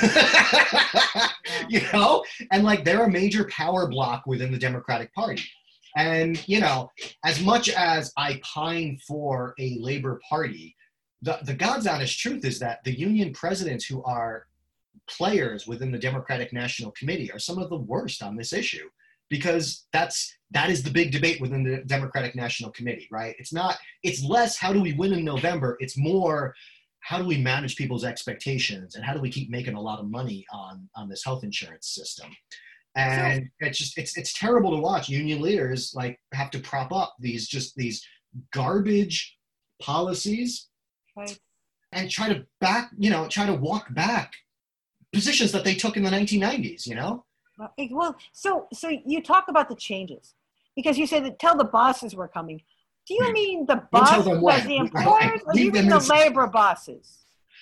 You know, and like they're a major power block within the Democratic Party. And, you know, as much as I pine for a Labor Party, the, the God's honest truth is that the union presidents who are players within the Democratic National Committee are some of the worst on this issue. because that's that is the big debate within the Democratic National Committee, right? It's not, it's less how do we win in November, it's more how do we manage people's expectations and how do we keep making a lot of money on, on this health insurance system. And it's just, it's it's terrible to watch union leaders like have to prop up these just these garbage policies, right, and try to back, you know, try to walk back positions that they took in the nineteen nineties, you know? Well, so so you talk about the changes because you said that tell the bosses we're coming. Do you mean the bosses as the employers, or do you mean the labor bosses?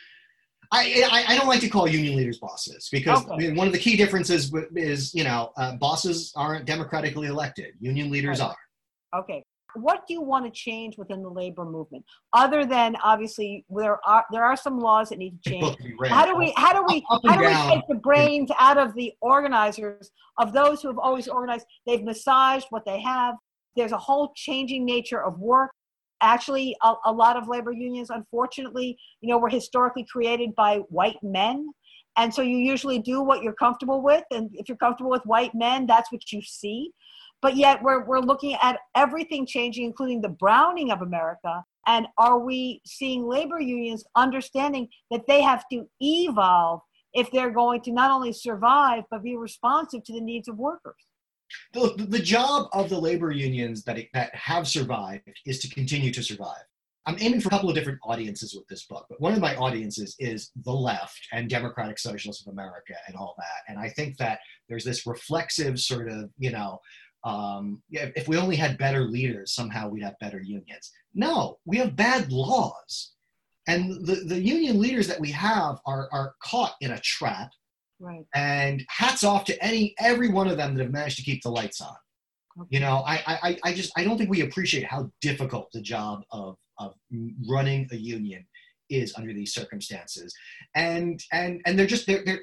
I, I, I don't like to call union leaders bosses because Okay. I mean, one of the key differences is, you know, uh, bosses aren't democratically elected. Union leaders Right. are. Okay. What do you want to change within the labor movement, other than obviously there are there are some laws that need to change? Book to be read. How do we how do we Up and how do we down. take the brains out of the organizers, of those who have always organized? They've massaged what they have. There's a whole changing nature of work. Actually, a, a lot of labor unions, unfortunately, you know, were historically created by white men. And so you usually do what you're comfortable with. And if you're comfortable with white men, that's what you see. But yet we're, we're looking at everything changing, including the browning of America. And are we seeing labor unions understanding that they have to evolve if they're going to not only survive, but be responsive to the needs of workers? The, the job of the labor unions that, that have survived is to continue to survive. I'm aiming for a couple of different audiences with this book, but one of my audiences is the left and Democratic Socialists of America and all that. And I think that there's this reflexive sort of, you know, um, if we only had better leaders, somehow we'd have better unions. No, we have bad laws. And the, the union leaders that we have are, are caught in a trap. Right. And hats off to any every one of them that have managed to keep the lights on. Okay. You know, I, I I just I don't think we appreciate how difficult the job of of running a union is under these circumstances. And and and they're just they're they're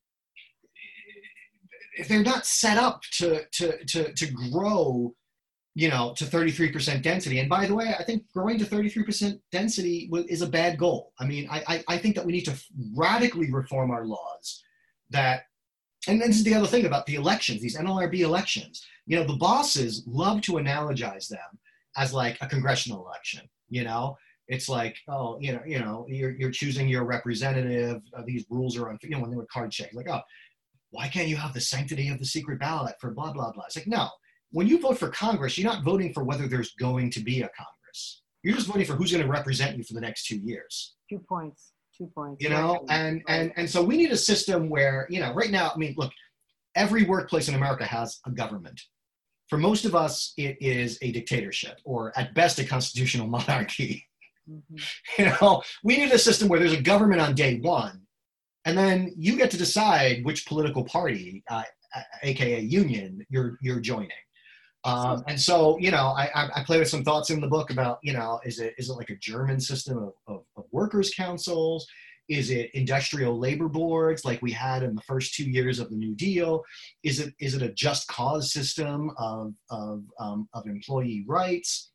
if they're not set up to to to to grow, you know, to thirty-three percent density. And by the way, I think growing to thirty-three percent density is a bad goal. I mean, I I, I think that we need to radically reform our laws. That, and this is the other thing about the elections, these N L R B elections. You know, the bosses love to analogize them as like a congressional election. You know, it's like, oh, you know, you know, you're you're choosing your representative. Uh, these rules are unfair. You know, when they were card checks, like, oh, why can't you have the sanctity of the secret ballot for blah blah blah? It's like, no, when you vote for Congress, you're not voting for whether there's going to be a Congress. You're just voting for who's going to represent you for the next two years. Two points. Two points. You know, and, and, and so we need a system where, you know, right now, I mean, look, every workplace in America has a government. For most of us, it is a dictatorship or at best a constitutional monarchy. Mm-hmm. You know, we need a system where there's a government on day one, and then you get to decide which political party, uh, A K A union, you're, you're joining. Um, and so, you know, I, I play with some thoughts in the book about, you know, is it is it like a German system of, of, of workers' councils? Is it industrial labor boards like we had in the first two years of the New Deal? Is it is it a just cause system of of um, of employee rights?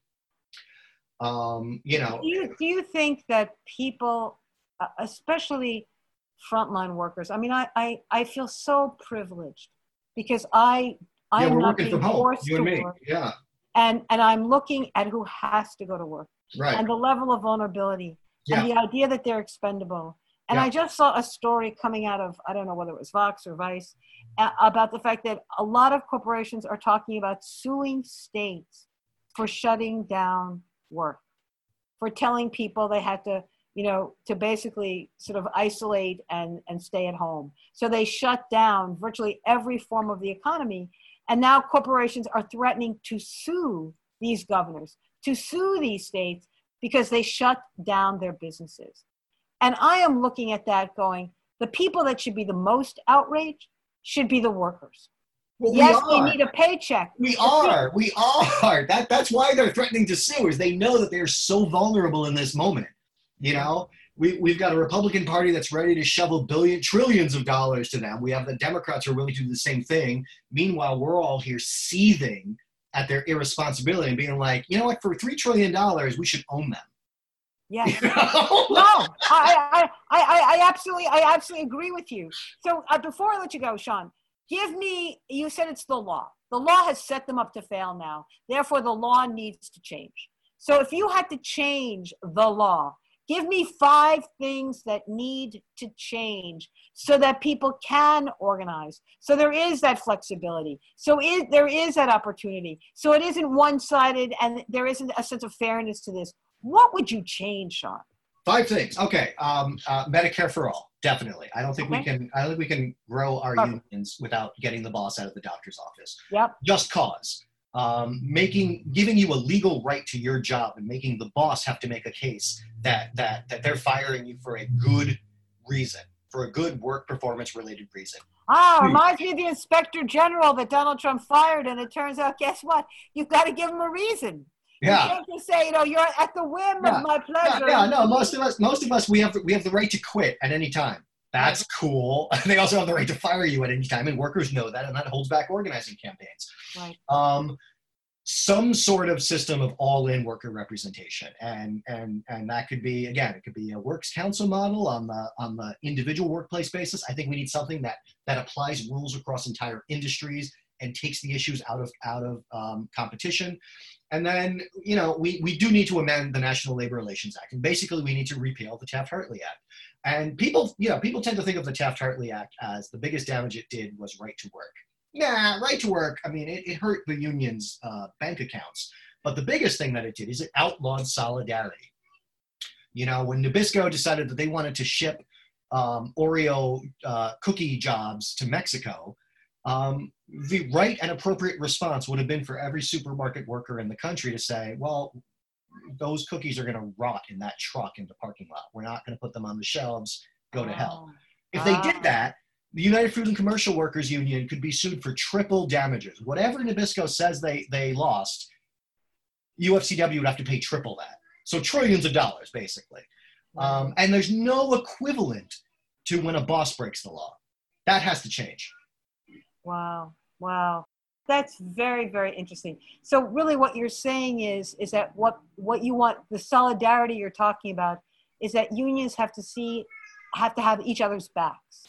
Um, you know, do you, do you think that people, uh, especially frontline workers? I mean, I, I I feel so privileged because I. Yeah, I'm we're not working being from home, forced you and to me. work. Yeah. And and I'm looking at who has to go to work. Right. And the level of vulnerability. Yeah. And the idea that they're expendable. And Yeah. I just saw a story coming out of, I don't know whether it was Vox or Vice, uh, about the fact that a lot of corporations are talking about suing states for shutting down work, for telling people they had to, you know, to basically sort of isolate and, and stay at home. So they shut down virtually every form of the economy. And now corporations are threatening to sue these governors, to sue these states because they shut down their businesses. And I am looking at that going, the people that should be the most outraged should be the workers. Well, yes, we they are. need a paycheck. We are. We are. That, that's why they're threatening to sue, is they know that they're so vulnerable in this moment. You know, we, we've got a Republican Party that's ready to shovel billion, trillions of dollars to them. We have the Democrats who are willing to do the same thing. Meanwhile, we're all here seething at their irresponsibility and being like, you know what, for three trillion dollars, we should own them. Yeah. You know? No, I, I, I, I, I absolutely, I absolutely agree with you. So uh, before I let you go, Sean, give me, you said it's the law. The law has set them up to fail now. Therefore, the law needs to change. So if you had to change the law, give me five things that need to change so that people can organize. So there is that flexibility. So is, there is that opportunity. So it isn't one-sided and there isn't a sense of fairness to this. What would you change, Sean? Five things. Okay. Um, uh, Medicare for all. Definitely. I don't think Okay. we can, I don't think we can grow our Perfect. unions without getting the boss out of the doctor's office. Yep. Just cause. Um, making, giving you a legal right to your job and making the boss have to make a case that, that, that they're firing you for a good reason, for a good work performance related reason. Ah, reminds me of the inspector general that Donald Trump fired, and it turns out, guess what? You've got to give him a reason. Yeah. You can't just say, you know, you're at the whim Yeah. of my pleasure. Yeah, yeah, no, most of us, most of us, we have, we have the right to quit at any time. That's cool. They also have the right to fire you at any time, and workers know that, and that holds back organizing campaigns. Right. Um, some sort of system of all-in worker representation, and and and that could be, again, it could be a works council model on the on the individual workplace basis. I think we need something that that applies rules across entire industries and takes the issues out of out of um, competition. And then, you know, we we do need to amend the National Labor Relations Act, and basically we need to repeal the Taft-Hartley Act. And people, you know, people tend to think of the Taft-Hartley Act as the biggest damage it did was right to work. Nah, right to work, I mean, it, it hurt the union's uh, bank accounts. But the biggest thing that it did is it outlawed solidarity. You know, when Nabisco decided that they wanted to ship um, Oreo uh, cookie jobs to Mexico, um, the right and appropriate response would have been for every supermarket worker in the country to say, well, those cookies are going to rot in that truck in the parking lot. We're not going to put them on the shelves. Go to hell. If they did that, the United Fruit and Commercial Workers Union could be sued for triple damages. Whatever Nabisco says they, they lost, U F C W would have to pay triple that. So trillions of dollars, basically. Um, and there's no equivalent to when a boss breaks the law. That has to change. Wow. Wow. That's very, very interesting. So really what you're saying is, is that what, what you want, the solidarity you're talking about, is that unions have to see, have to have each other's backs.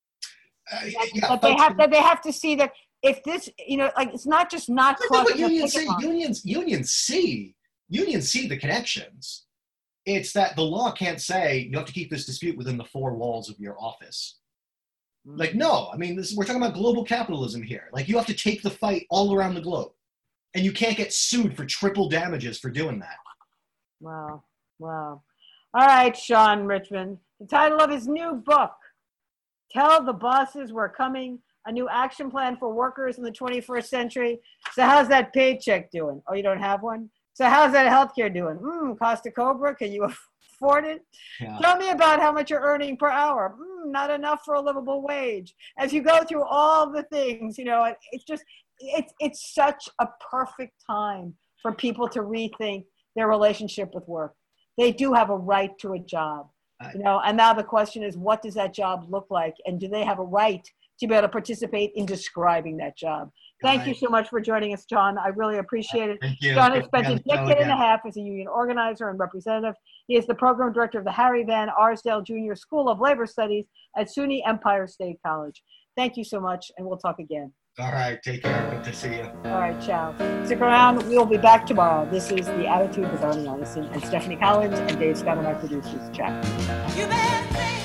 Uh, That, yeah, that they folks- have, that they have to see that if this, you know, like it's not just not I think what crossing a unions picket see, line. unions, unions see, unions see the connections. It's that the law can't say you have to keep this dispute within the four walls of your office. Like, no, I mean, this, we're talking about global capitalism here. Like, you have to take the fight all around the globe. And you can't get sued for triple damages for doing that. Wow. Wow. All right, Sean Richmond. The title of his new book, Tell the Bosses We're Coming, a new action plan for workers in the twenty-first century. So how's that paycheck doing? Oh, you don't have one? So how's that healthcare doing? Hmm, Costa Cobra, can you afford it? Yeah. Tell me about how much you're earning per hour. Hmm, not enough for a livable wage. As you go through all the things, you know, it's just, it's, it's such a perfect time for people to rethink their relationship with work. They do have a right to a job, you know, and now the question is, what does that job look like? And do they have a right to be able to participate in describing that job? Thank you so much for joining us, John. I really appreciate it. Thank you. John has spent a Yeah, so decade and a again. half as a union organizer and representative. He is the program director of the Harry Van Arsdale Junior School of Labor Studies at SUNY Empire State College. Thank you so much, and we'll talk again. All right, take care. Good to see you. All right, ciao. Stick around. We'll be back tomorrow. This is The Attitude with Arnie Arneson and Stephanie Collins and Dave Scott, and our producers. Ciao. You better say